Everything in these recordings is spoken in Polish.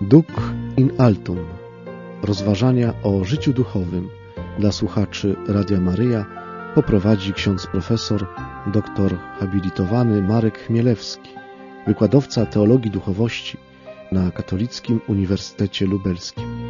Duc in altum. Rozważania o życiu duchowym dla słuchaczy Radia Maryja poprowadzi ksiądz profesor dr habilitowany Marek Chmielewski, wykładowca teologii duchowości na Katolickim Uniwersytecie Lubelskim.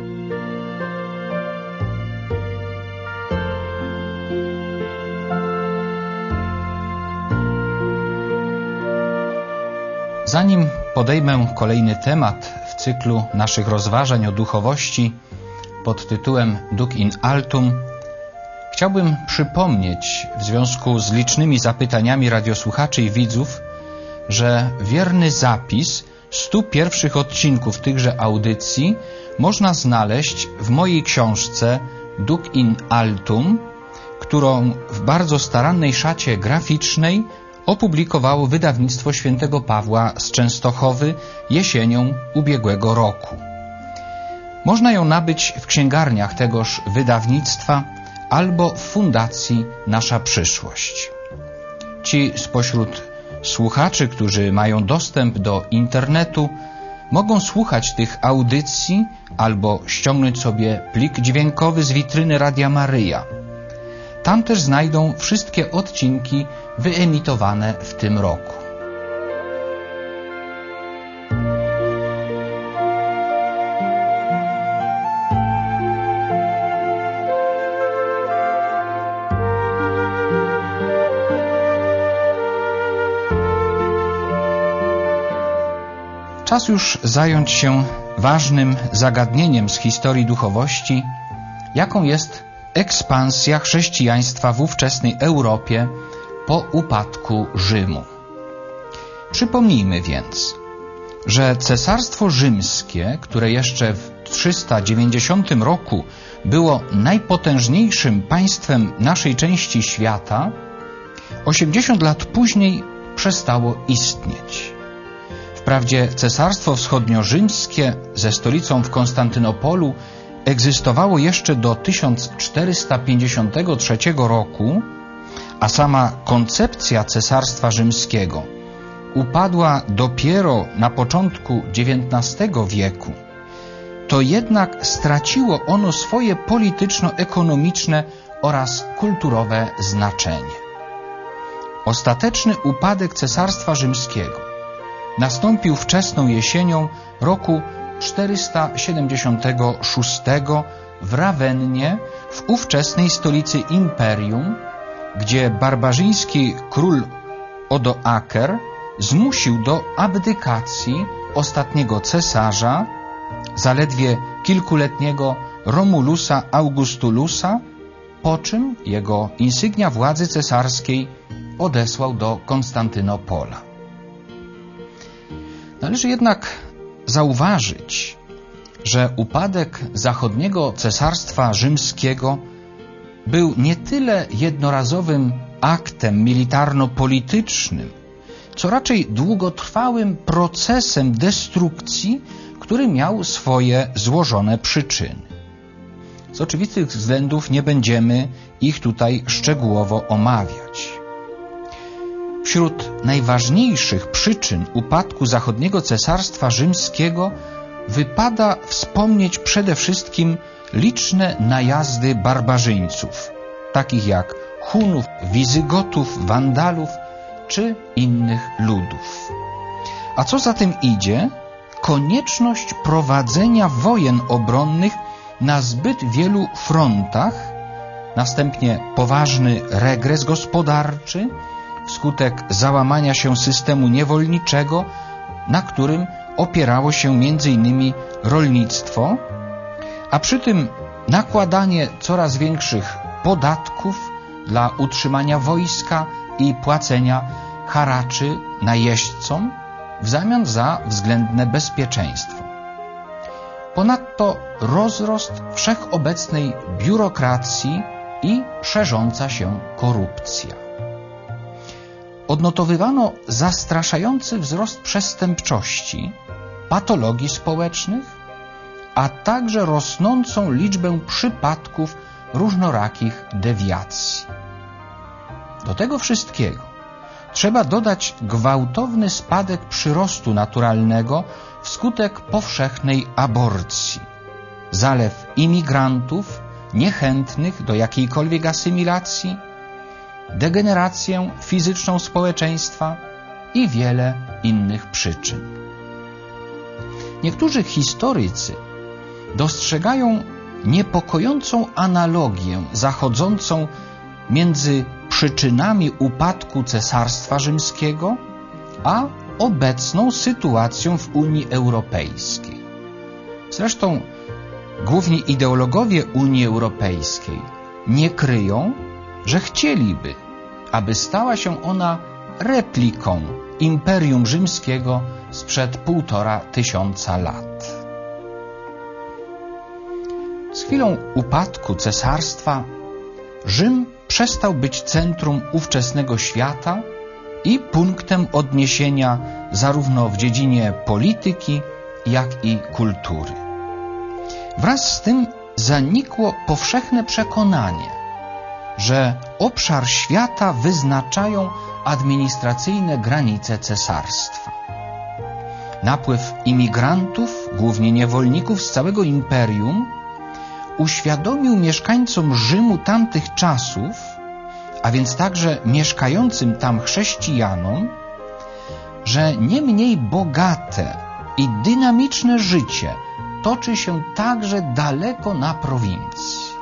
Zanim podejmę kolejny temat w cyklu naszych rozważań o duchowości pod tytułem Duc in altum, chciałbym przypomnieć w związku z licznymi zapytaniami radiosłuchaczy i widzów, że wierny zapis 100 pierwszych odcinków tychże audycji można znaleźć w mojej książce Duc in altum, którą w bardzo starannej szacie graficznej opublikowało wydawnictwo świętego Pawła z Częstochowy jesienią ubiegłego roku. Można ją nabyć w księgarniach tegoż wydawnictwa albo w Fundacji Nasza Przyszłość. Ci spośród słuchaczy, którzy mają dostęp do internetu, mogą słuchać tych audycji albo ściągnąć sobie plik dźwiękowy z witryny Radia Maryja. Tam też znajdą wszystkie odcinki wyemitowane w tym roku. Czas już zająć się ważnym zagadnieniem z historii duchowości, jaką jest ekspansja chrześcijaństwa w ówczesnej Europie po upadku Rzymu. Przypomnijmy więc, że Cesarstwo Rzymskie, które jeszcze w 390 roku było najpotężniejszym państwem naszej części świata, 80 lat później przestało istnieć. Wprawdzie Cesarstwo Wschodniorzymskie ze stolicą w Konstantynopolu egzystowało jeszcze do 1453 roku, a sama koncepcja Cesarstwa Rzymskiego upadła dopiero na początku XIX wieku, to jednak straciło ono swoje polityczno-ekonomiczne oraz kulturowe znaczenie. Ostateczny upadek Cesarstwa Rzymskiego nastąpił wczesną jesienią roku 476 w Rawennie, w ówczesnej stolicy imperium, gdzie barbarzyński król Odoaker zmusił do abdykacji ostatniego cesarza, zaledwie kilkuletniego Romulusa Augustulusa, po czym jego insygnia władzy cesarskiej odesłał do Konstantynopola. Należy jednak zauważyć, że upadek zachodniego Cesarstwa Rzymskiego był nie tyle jednorazowym aktem militarno-politycznym, co raczej długotrwałym procesem destrukcji, który miał swoje złożone przyczyny. Z oczywistych względów nie będziemy ich tutaj szczegółowo omawiać. Wśród najważniejszych przyczyn upadku zachodniego Cesarstwa Rzymskiego wypada wspomnieć przede wszystkim liczne najazdy barbarzyńców, takich jak Hunów, Wizygotów, Wandalów czy innych ludów. A co za tym idzie, konieczność prowadzenia wojen obronnych na zbyt wielu frontach, następnie poważny regres gospodarczy, wskutek załamania się systemu niewolniczego, na którym opierało się m.in. rolnictwo, a przy tym nakładanie coraz większych podatków dla utrzymania wojska i płacenia haraczy najeźdźcom w zamian za względne bezpieczeństwo. Ponadto rozrost wszechobecnej biurokracji i szerząca się korupcja. Odnotowywano zastraszający wzrost przestępczości, patologii społecznych, a także rosnącą liczbę przypadków różnorakich dewiacji. Do tego wszystkiego trzeba dodać gwałtowny spadek przyrostu naturalnego wskutek powszechnej aborcji, zalew imigrantów niechętnych do jakiejkolwiek asymilacji, degenerację fizyczną społeczeństwa i wiele innych przyczyn. Niektórzy historycy dostrzegają niepokojącą analogię zachodzącą między przyczynami upadku Cesarstwa Rzymskiego a obecną sytuacją w Unii Europejskiej. Zresztą główni ideologowie Unii Europejskiej nie kryją, że chcieliby, aby stała się ona repliką Imperium Rzymskiego sprzed 1500 lat. Z chwilą upadku cesarstwa Rzym przestał być centrum ówczesnego świata i punktem odniesienia zarówno w dziedzinie polityki, jak i kultury. Wraz z tym zanikło powszechne przekonanie, że obszar świata wyznaczają administracyjne granice cesarstwa. Napływ imigrantów, głównie niewolników z całego imperium, uświadomił mieszkańcom Rzymu tamtych czasów, a więc także mieszkającym tam chrześcijanom, że nie mniej bogate i dynamiczne życie toczy się także daleko na prowincji.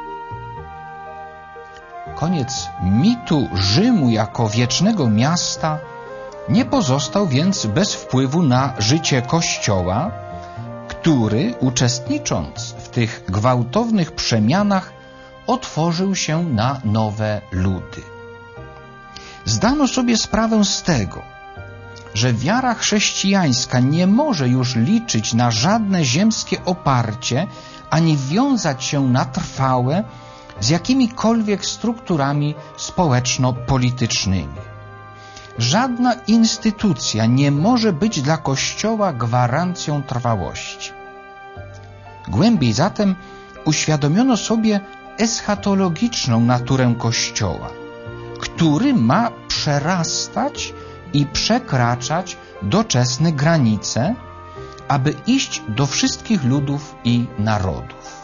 Koniec mitu Rzymu jako wiecznego miasta nie pozostał więc bez wpływu na życie Kościoła, który, uczestnicząc w tych gwałtownych przemianach, otworzył się na nowe ludy. Zdano sobie sprawę z tego, że wiara chrześcijańska nie może już liczyć na żadne ziemskie oparcie, ani wiązać się na trwałe z jakimikolwiek strukturami społeczno-politycznymi. Żadna instytucja nie może być dla Kościoła gwarancją trwałości. Głębiej zatem uświadomiono sobie eschatologiczną naturę Kościoła, który ma przerastać i przekraczać doczesne granice, aby iść do wszystkich ludów i narodów.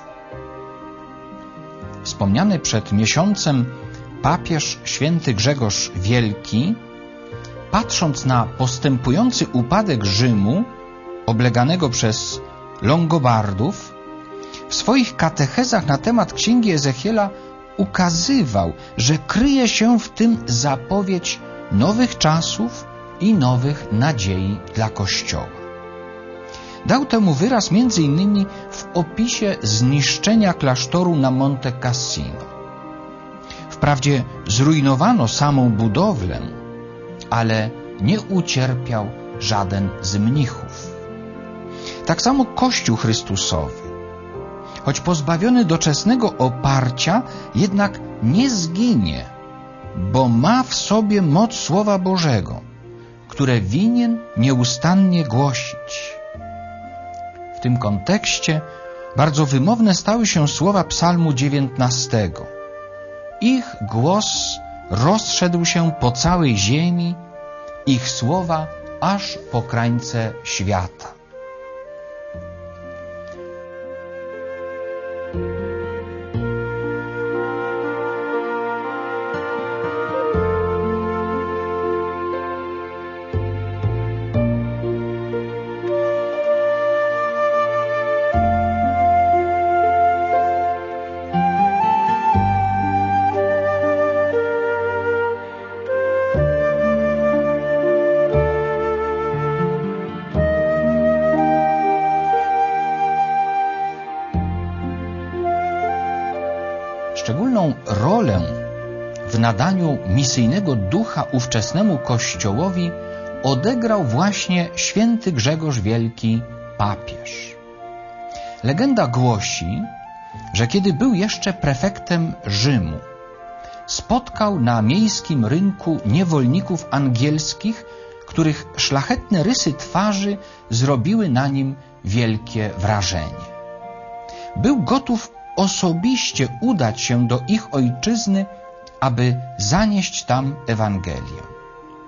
Wspomniany przed miesiącem papież święty Grzegorz Wielki, patrząc na postępujący upadek Rzymu, obleganego przez Longobardów, w swoich katechezach na temat Księgi Ezechiela ukazywał, że kryje się w tym zapowiedź nowych czasów i nowych nadziei dla Kościoła. Dał temu wyraz m.in. w opisie zniszczenia klasztoru na Monte Cassino. Wprawdzie zrujnowano samą budowlę, ale nie ucierpiał żaden z mnichów. Tak samo Kościół Chrystusowy, choć pozbawiony doczesnego oparcia, jednak nie zginie, bo ma w sobie moc Słowa Bożego, które winien nieustannie głosić. W tym kontekście bardzo wymowne stały się słowa Psalmu 19. Ich głos rozszedł się po całej ziemi, ich słowa aż po krańce świata. Szczególną rolę w nadaniu misyjnego ducha ówczesnemu Kościołowi odegrał właśnie święty Grzegorz Wielki, papież. Legenda głosi, że kiedy był jeszcze prefektem Rzymu, spotkał na miejskim rynku niewolników angielskich, których szlachetne rysy twarzy zrobiły na nim wielkie wrażenie. Był gotów osobiście udać się do ich ojczyzny, aby zanieść tam Ewangelię.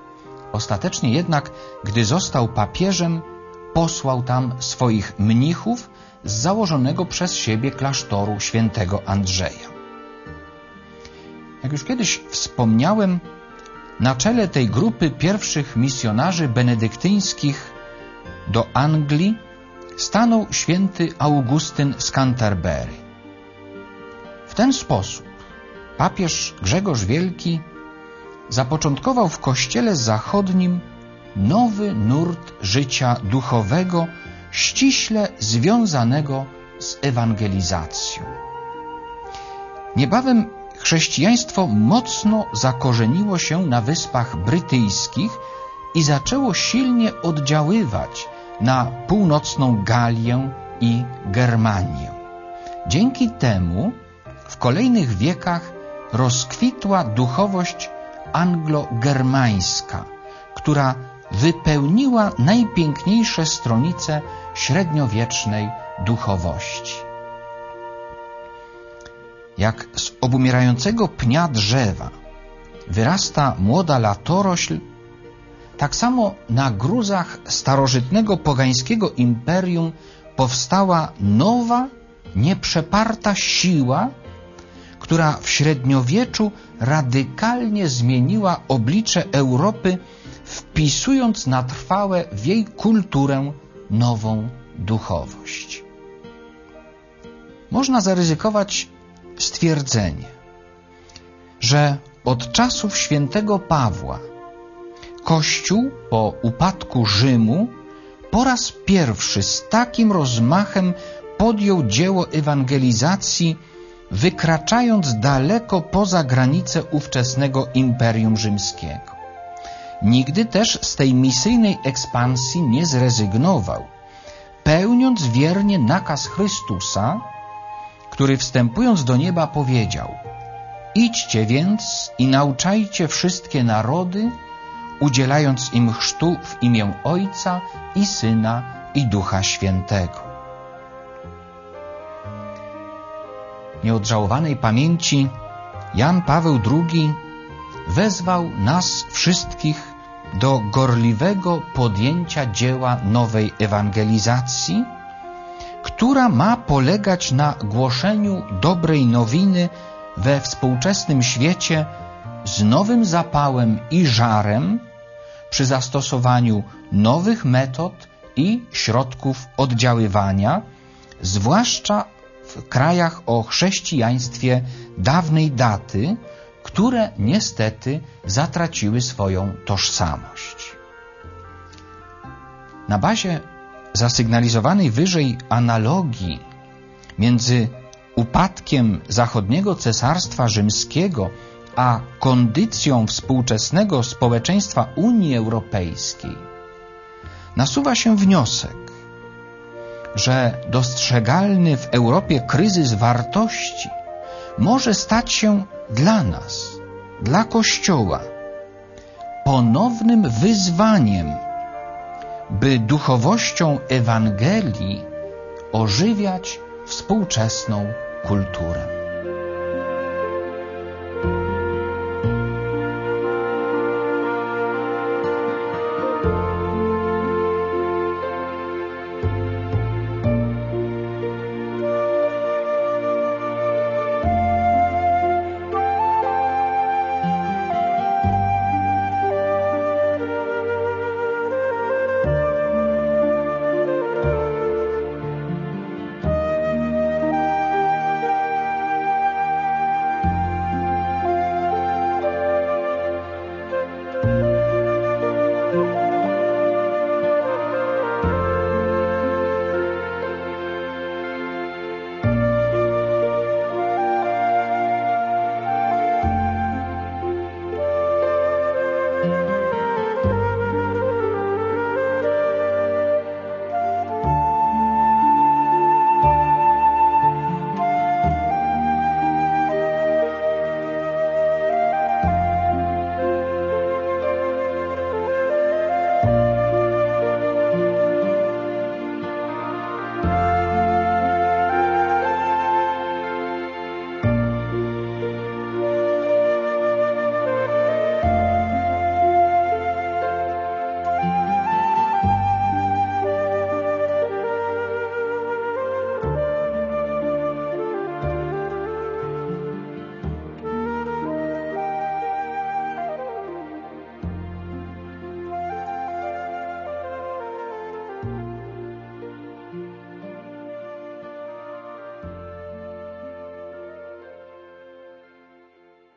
Ostatecznie jednak, gdy został papieżem, posłał tam swoich mnichów z założonego przez siebie klasztoru świętego Andrzeja. Jak już kiedyś wspomniałem, na czele tej grupy pierwszych misjonarzy benedyktyńskich do Anglii stanął święty Augustyn z Canterbury. W ten sposób papież Grzegorz Wielki zapoczątkował w Kościele Zachodnim nowy nurt życia duchowego, ściśle związanego z ewangelizacją. Niebawem chrześcijaństwo mocno zakorzeniło się na Wyspach Brytyjskich i zaczęło silnie oddziaływać na północną Galię i Germanię. Dzięki temu w kolejnych wiekach rozkwitła duchowość anglo-germańska, która wypełniła najpiękniejsze stronice średniowiecznej duchowości. Jak z obumierającego pnia drzewa wyrasta młoda latorośl, tak samo na gruzach starożytnego pogańskiego imperium powstała nowa, nieprzeparta siła, która w średniowieczu radykalnie zmieniła oblicze Europy, wpisując na trwałe w jej kulturę nową duchowość. Można zaryzykować stwierdzenie, że od czasów świętego Pawła Kościół po upadku Rzymu po raz pierwszy z takim rozmachem podjął dzieło ewangelizacji, wykraczając daleko poza granice ówczesnego Imperium Rzymskiego. Nigdy też z tej misyjnej ekspansji nie zrezygnował, pełniąc wiernie nakaz Chrystusa, który wstępując do nieba powiedział: idźcie więc i nauczajcie wszystkie narody, udzielając im chrztu w imię Ojca i Syna i Ducha Świętego. Nieodżałowanej pamięci Jan Paweł II wezwał nas wszystkich do gorliwego podjęcia dzieła nowej ewangelizacji, która ma polegać na głoszeniu dobrej nowiny we współczesnym świecie z nowym zapałem i żarem, przy zastosowaniu nowych metod i środków oddziaływania, zwłaszcza w krajach o chrześcijaństwie dawnej daty, które niestety zatraciły swoją tożsamość. Na bazie zasygnalizowanej wyżej analogii między upadkiem zachodniego Cesarstwa Rzymskiego a kondycją współczesnego społeczeństwa Unii Europejskiej nasuwa się wniosek, że dostrzegalny w Europie kryzys wartości może stać się dla nas, dla Kościoła, ponownym wyzwaniem, by duchowością Ewangelii ożywiać współczesną kulturę.